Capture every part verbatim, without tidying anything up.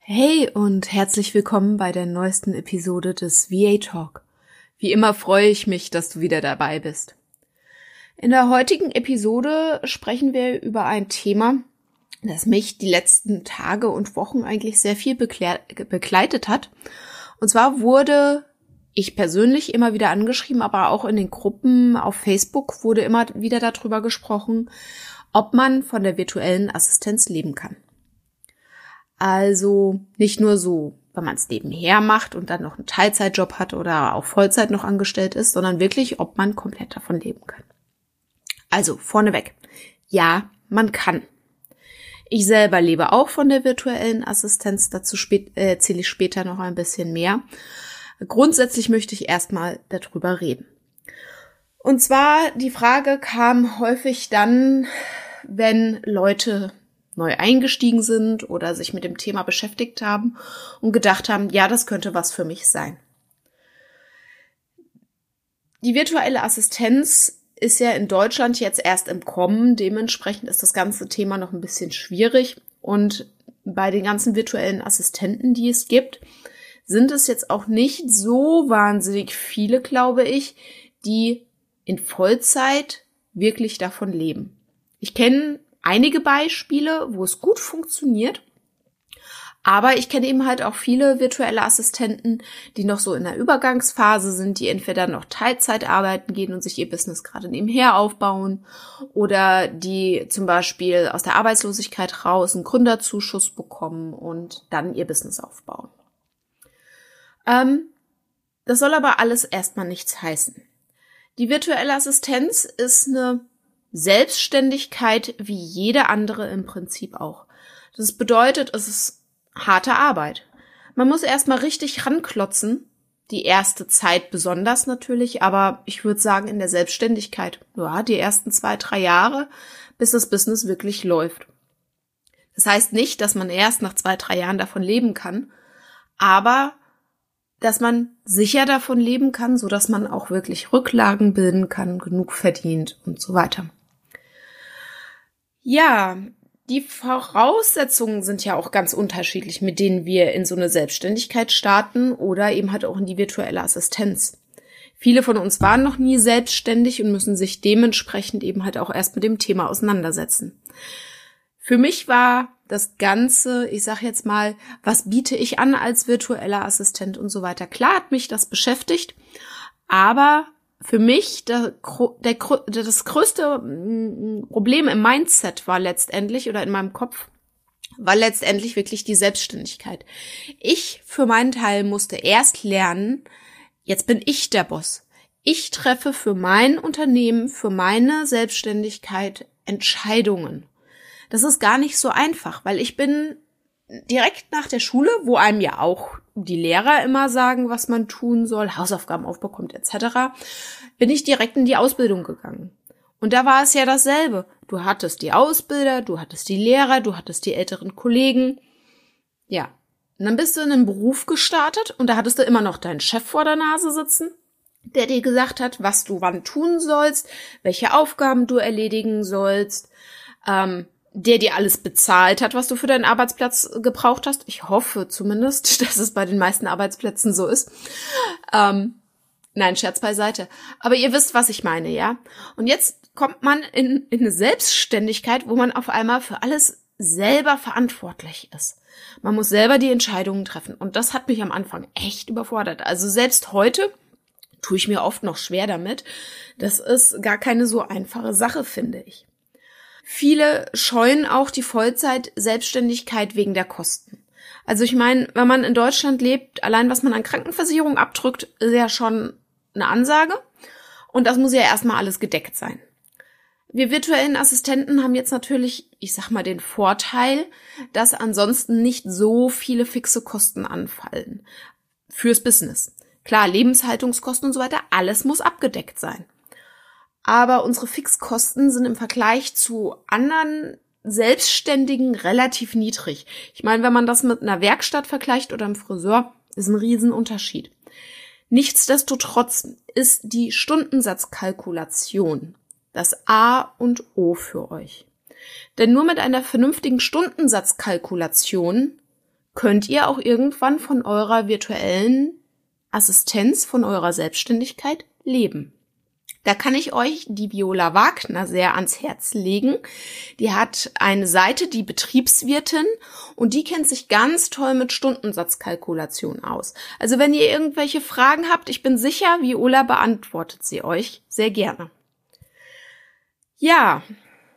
Hey und herzlich willkommen bei der neuesten Episode des V A Talk. Wie immer freue ich mich, dass du wieder dabei bist. In der heutigen Episode sprechen wir über ein Thema, das mich die letzten Tage und Wochen eigentlich sehr viel begleitet hat. Und zwar wurde ich persönlich immer wieder angeschrieben, aber auch in den Gruppen auf Facebook wurde immer wieder darüber gesprochen, ob man von der virtuellen Assistenz leben kann. Also nicht nur so, wenn man es nebenher macht und dann noch einen Teilzeitjob hat oder auch Vollzeit noch angestellt ist, sondern wirklich, ob man komplett davon leben kann. Also vorneweg, ja, man kann. Ich selber lebe auch von der virtuellen Assistenz, dazu spät, äh, erzähle ich später noch ein bisschen mehr. Grundsätzlich möchte ich erstmal darüber reden. Und zwar, die Frage kam häufig dann, wenn Leute neu eingestiegen sind oder sich mit dem Thema beschäftigt haben und gedacht haben, ja, das könnte was für mich sein. Die virtuelle Assistenz ist ja in Deutschland jetzt erst im Kommen, dementsprechend ist das ganze Thema noch ein bisschen schwierig und bei den ganzen virtuellen Assistenten, die es gibt, sind es jetzt auch nicht so wahnsinnig viele, glaube ich, die in Vollzeit wirklich davon leben. Ich kenne einige Beispiele, wo es gut funktioniert, aber ich kenne eben halt auch viele virtuelle Assistenten, die noch so in der Übergangsphase sind, die entweder noch Teilzeit arbeiten gehen und sich ihr Business gerade nebenher aufbauen oder die zum Beispiel aus der Arbeitslosigkeit raus einen Gründerzuschuss bekommen und dann ihr Business aufbauen. Ähm, das soll aber alles erstmal nichts heißen. Die virtuelle Assistenz ist eine Selbstständigkeit wie jede andere im Prinzip auch. Das bedeutet, es ist harte Arbeit. Man muss erstmal richtig ranklotzen, die erste Zeit besonders natürlich, aber ich würde sagen in der Selbstständigkeit, ja, die ersten zwei, drei Jahre, bis das Business wirklich läuft. Das heißt nicht, dass man erst nach zwei, drei Jahren davon leben kann, aber dass man sicher davon leben kann, so dass man auch wirklich Rücklagen bilden kann, genug verdient und so weiter. Ja, die Voraussetzungen sind ja auch ganz unterschiedlich, mit denen wir in so eine Selbstständigkeit starten oder eben halt auch in die virtuelle Assistenz. Viele von uns waren noch nie selbstständig und müssen sich dementsprechend eben halt auch erst mit dem Thema auseinandersetzen. Für mich war das Ganze, ich sag jetzt mal, was biete ich an als virtueller Assistent und so weiter. Klar hat mich das beschäftigt, aber für mich der, der, das größte Problem im Mindset war letztendlich oder in meinem Kopf war letztendlich wirklich die Selbstständigkeit. Ich für meinen Teil musste erst lernen, jetzt bin ich der Boss. Ich treffe für mein Unternehmen, für meine Selbstständigkeit Entscheidungen. Das ist gar nicht so einfach, weil ich bin direkt nach der Schule, wo einem ja auch die Lehrer immer sagen, was man tun soll, Hausaufgaben aufbekommt et cetera, bin ich direkt in die Ausbildung gegangen. Und da war es ja dasselbe. Du hattest die Ausbilder, du hattest die Lehrer, du hattest die älteren Kollegen. Ja, und dann bist du in einen Beruf gestartet und da hattest du immer noch deinen Chef vor der Nase sitzen, der dir gesagt hat, was du wann tun sollst, welche Aufgaben du erledigen sollst, ähm, der dir alles bezahlt hat, was du für deinen Arbeitsplatz gebraucht hast. Ich hoffe zumindest, dass es bei den meisten Arbeitsplätzen so ist. Ähm, nein, Scherz beiseite. Aber ihr wisst, was ich meine, ja? Und jetzt kommt man in, in eine Selbstständigkeit, wo man auf einmal für alles selber verantwortlich ist. Man muss selber die Entscheidungen treffen. Und das hat mich am Anfang echt überfordert. Also selbst heute tue ich mir oft noch schwer damit. Das ist gar keine so einfache Sache, finde ich. Viele scheuen auch die Vollzeit-Selbstständigkeit wegen der Kosten. Also ich meine, wenn man in Deutschland lebt, allein was man an Krankenversicherung abdrückt, ist ja schon eine Ansage. Und das muss ja erstmal alles gedeckt sein. Wir virtuellen Assistenten haben jetzt natürlich, ich sag mal, den Vorteil, dass ansonsten nicht so viele fixe Kosten anfallen fürs Business. Klar, Lebenshaltungskosten und so weiter, alles muss abgedeckt sein. Aber unsere Fixkosten sind im Vergleich zu anderen Selbstständigen relativ niedrig. Ich meine, wenn man das mit einer Werkstatt vergleicht oder einem Friseur, ist ein Riesenunterschied. Nichtsdestotrotz ist die Stundensatzkalkulation das A und O für euch. Denn nur mit einer vernünftigen Stundensatzkalkulation könnt ihr auch irgendwann von eurer virtuellen Assistenz, von eurer Selbstständigkeit leben. Da kann ich euch die Viola Wagner sehr ans Herz legen. Die hat eine Seite, die Betriebswirtin, und die kennt sich ganz toll mit Stundensatzkalkulation aus. Also wenn ihr irgendwelche Fragen habt, ich bin sicher, Viola beantwortet sie euch sehr gerne. Ja,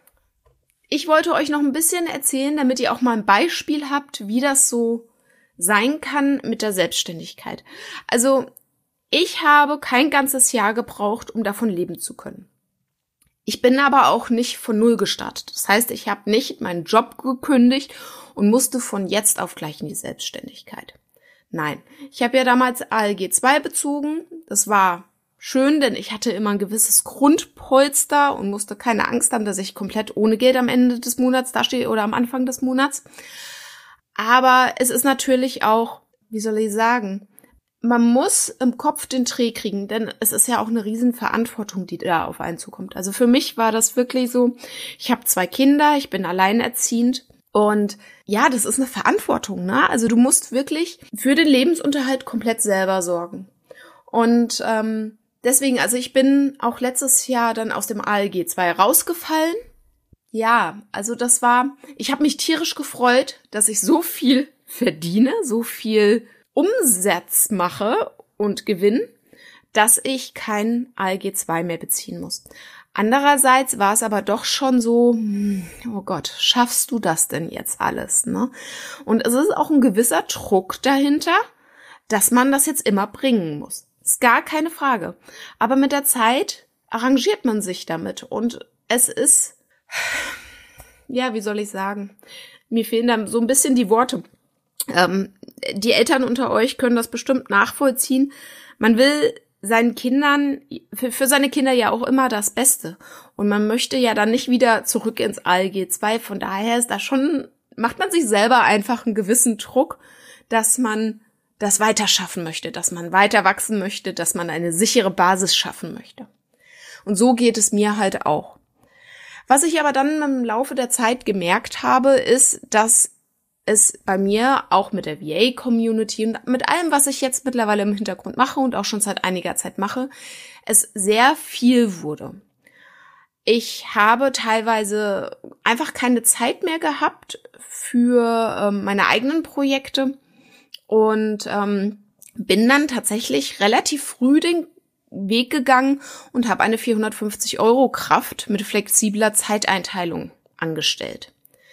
ich wollte euch noch ein bisschen erzählen, damit ihr auch mal ein Beispiel habt, wie das so sein kann mit der Selbstständigkeit. Also ich habe kein ganzes Jahr gebraucht, um davon leben zu können. Ich bin aber auch nicht von Null gestartet. Das heißt, ich habe nicht meinen Job gekündigt und musste von jetzt auf gleich in die Selbstständigkeit. Nein, ich habe ja damals A L G zwei bezogen. Das war schön, denn ich hatte immer ein gewisses Grundpolster und musste keine Angst haben, dass ich komplett ohne Geld am Ende des Monats dastehe oder am Anfang des Monats. Aber es ist natürlich auch, wie soll ich sagen, man muss im Kopf den Dreh kriegen, denn es ist ja auch eine Riesenverantwortung, die da auf einen zukommt. Also für mich war das wirklich so, ich habe zwei Kinder, ich bin alleinerziehend und ja, das ist eine Verantwortung, ne? Also du musst wirklich für den Lebensunterhalt komplett selber sorgen. Und ähm, deswegen, also ich bin auch letztes Jahr dann aus dem A L G zwei rausgefallen. Ja, also das war, ich habe mich tierisch gefreut, dass ich so viel verdiene, so viel Umsatz mache und Gewinn, dass ich kein A L G zwei mehr beziehen muss. Andererseits war es aber doch schon so, oh Gott, schaffst du das denn jetzt alles, ne? Und es ist auch ein gewisser Druck dahinter, dass man das jetzt immer bringen muss. Ist gar keine Frage. Aber mit der Zeit arrangiert man sich damit und es ist, ja, wie soll ich sagen, mir fehlen da so ein bisschen die Worte. Ähm, die Eltern unter euch können das bestimmt nachvollziehen. Man will seinen Kindern, für, für seine Kinder ja auch immer das Beste. Und man möchte ja dann nicht wieder zurück ins A L G zwei. Von daher ist da schon, macht man sich selber einfach einen gewissen Druck, dass man das weiter schaffen möchte, dass man weiter wachsen möchte, dass man eine sichere Basis schaffen möchte. Und so geht es mir halt auch. Was ich aber dann im Laufe der Zeit gemerkt habe, ist, dass es bei mir auch mit der V A-Community und mit allem, was ich jetzt mittlerweile im Hintergrund mache und auch schon seit einiger Zeit mache, es sehr viel wurde. Ich habe teilweise einfach keine Zeit mehr gehabt für ähm, meine eigenen Projekte und ähm, bin dann tatsächlich relativ früh den Weg gegangen und habe eine vierhundertfünfzig Euro Kraft mit flexibler Zeiteinteilung angestellt.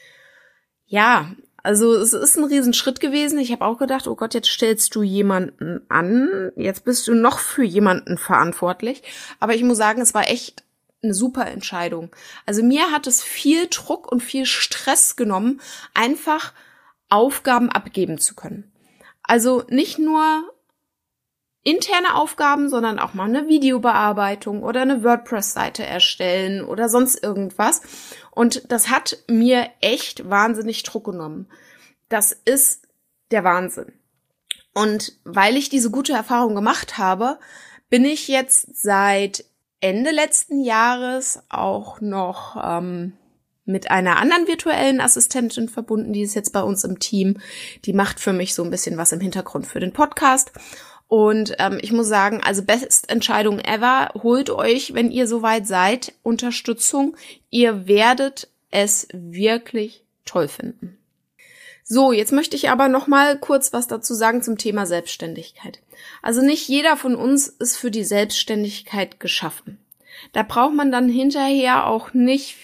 Ja, also es ist ein Riesenschritt gewesen. Ich habe auch gedacht, oh Gott, jetzt stellst du jemanden an, jetzt bist du noch für jemanden verantwortlich. Aber ich muss sagen, es war echt eine super Entscheidung. Also mir hat es viel Druck und viel Stress genommen, einfach Aufgaben abgeben zu können. Also nicht nur interne Aufgaben, sondern auch mal eine Videobearbeitung oder eine WordPress-Seite erstellen oder sonst irgendwas. Und das hat mir echt wahnsinnig Druck genommen. Das ist der Wahnsinn. Und weil ich diese gute Erfahrung gemacht habe, bin ich jetzt seit Ende letzten Jahres auch noch ähm, mit einer anderen virtuellen Assistentin verbunden, die ist jetzt bei uns im Team. Die macht für mich so ein bisschen was im Hintergrund für den Podcast. Und ähm, ich muss sagen, also best Entscheidung ever. Holt euch, wenn ihr soweit seid, Unterstützung. Ihr werdet es wirklich toll finden. So, jetzt möchte ich aber noch mal kurz was dazu sagen zum Thema Selbstständigkeit. Also nicht jeder von uns ist für die Selbstständigkeit geschaffen. Da braucht man dann hinterher auch nicht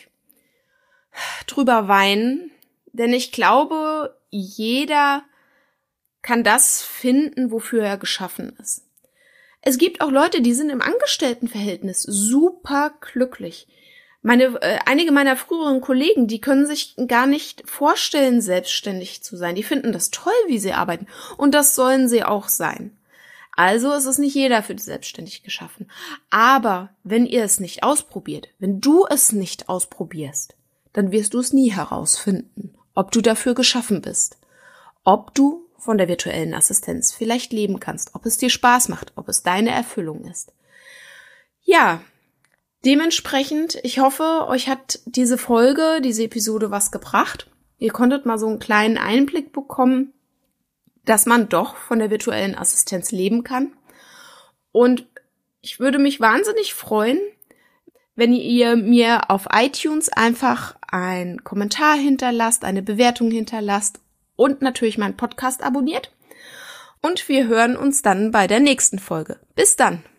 drüber weinen, denn ich glaube, jeder kann das finden, wofür er geschaffen ist. Es gibt auch Leute, die sind im Angestelltenverhältnis super glücklich. Meine, äh, einige meiner früheren Kollegen, die können sich gar nicht vorstellen, selbstständig zu sein. Die finden das toll, wie sie arbeiten. Und das sollen sie auch sein. Also ist es nicht jeder für die Selbstständigkeit geschaffen. Aber wenn ihr es nicht ausprobiert, wenn du es nicht ausprobierst, dann wirst du es nie herausfinden, ob du dafür geschaffen bist. Ob du von der virtuellen Assistenz vielleicht leben kannst, ob es dir Spaß macht, ob es deine Erfüllung ist. Ja, dementsprechend, ich hoffe, euch hat diese Folge, diese Episode was gebracht. Ihr konntet mal so einen kleinen Einblick bekommen, dass man doch von der virtuellen Assistenz leben kann. Und ich würde mich wahnsinnig freuen, wenn ihr mir auf iTunes einfach einen Kommentar hinterlasst, eine Bewertung hinterlasst und natürlich meinen Podcast abonniert. Und wir hören uns dann bei der nächsten Folge. Bis dann!